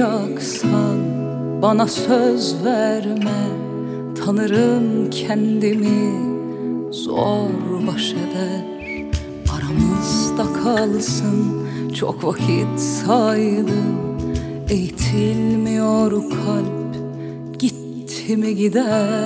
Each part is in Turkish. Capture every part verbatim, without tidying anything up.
Yaşayacaksan bana söz verme, tanırım kendimi, zor baş eder. Aramızda kalsın, çok vakit saydım. Eğitilmiyor kalp, gitti mi gider.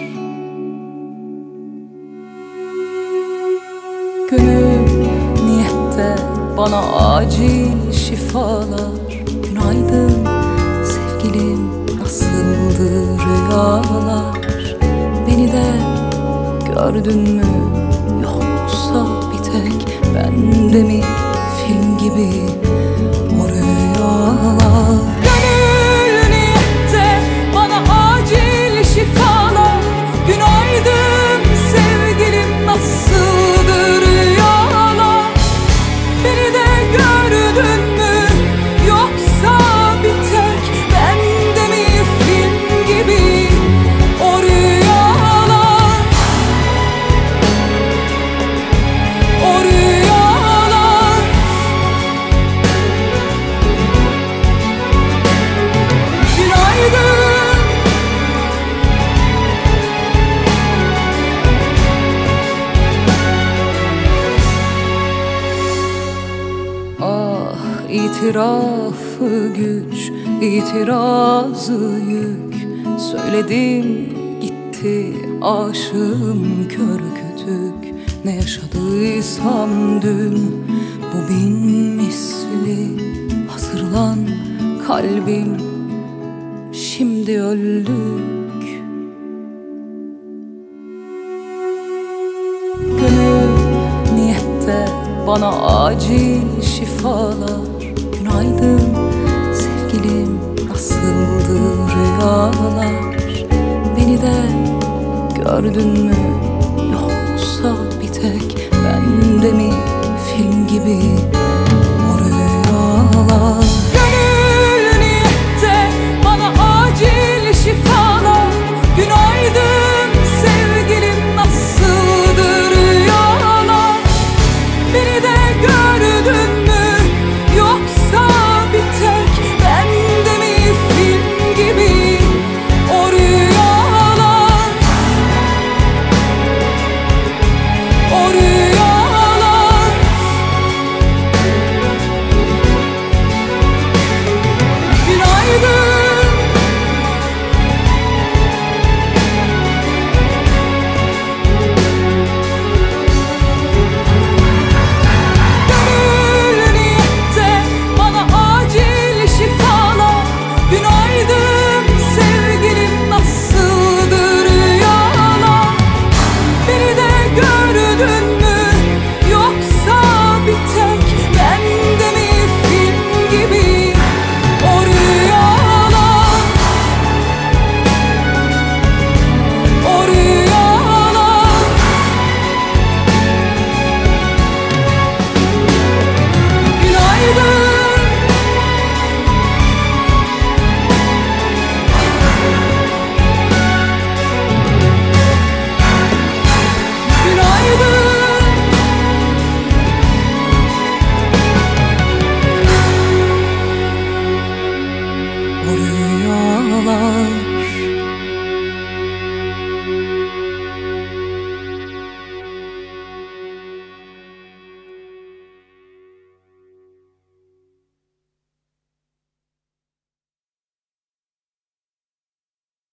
Gönül niyette bana acil şifalar. Günaydın sevgilim, nasıldı rüyalar? Beni de gördün mü, yoksa bir tek bende mi film gibi o rüyalar? Gönül niyette bana acil şifalar. Günaydın sevgilim, nasıldı rüyalar? Beni de gördün mü, yoksa bir tek bende mi film gibi o rüyalar? O rüyalar. Günaydın. Ah, itirafı güç, itirazı yük. Söyledim gitti aşığım kör kütük. Ne yaşadıysam dün, bu bin misli. Hazırlan kalbim, şimdi öldük. Gönül niyette bana acil şifalar. Günaydın sevgilim, nasıldı rüyalar? Beni de gördün mü, yoksa bir tek bende mi film gibi o rüyalar?